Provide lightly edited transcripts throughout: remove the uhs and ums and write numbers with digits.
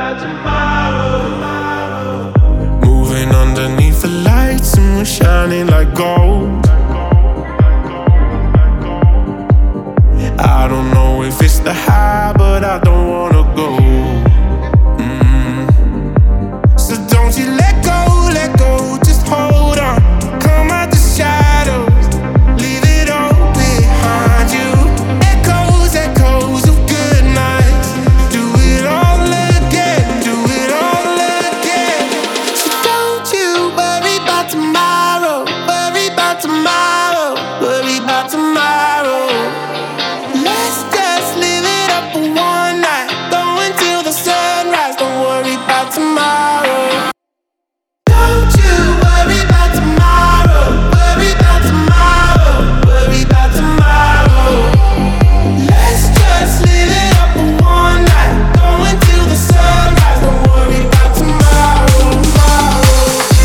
Moving underneath the lights and we're shining like gold. I don't know if it's the high, but I don't wanna go. So don't you let go, just hold on. Come out the shadows, leave it all behind you. Echoes of good nights. Do it all again, do it all again. So don't you worry about tomorrow, worry about tomorrow, worry about tomorrow. Let's just live it up for one night, go until the sunrise. Don't worry about tomorrow. Don't you worry about tomorrow, worry about tomorrow, worry about tomorrow. Let's just live it up for one night, go until the sunrise. Don't worry about tomorrow, tomorrow.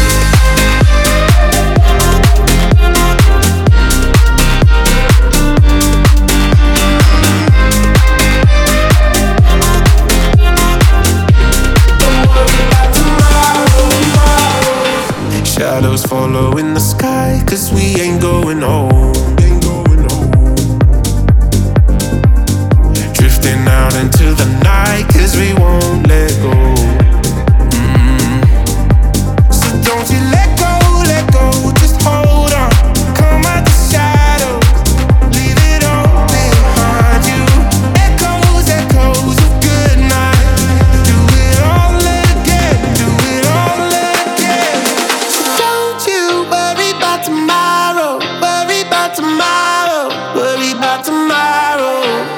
Shadows follow in the sky, 'cause we ain't going home. Drifting out into the night, 'cause we won't let go. So don't you let go, just hold on. Come out the shadows, leave it all behind you. Echoes of good night. Do it all again, do it all again. Don't you worry about tomorrow, worry about tomorrow, worry about tomorrow.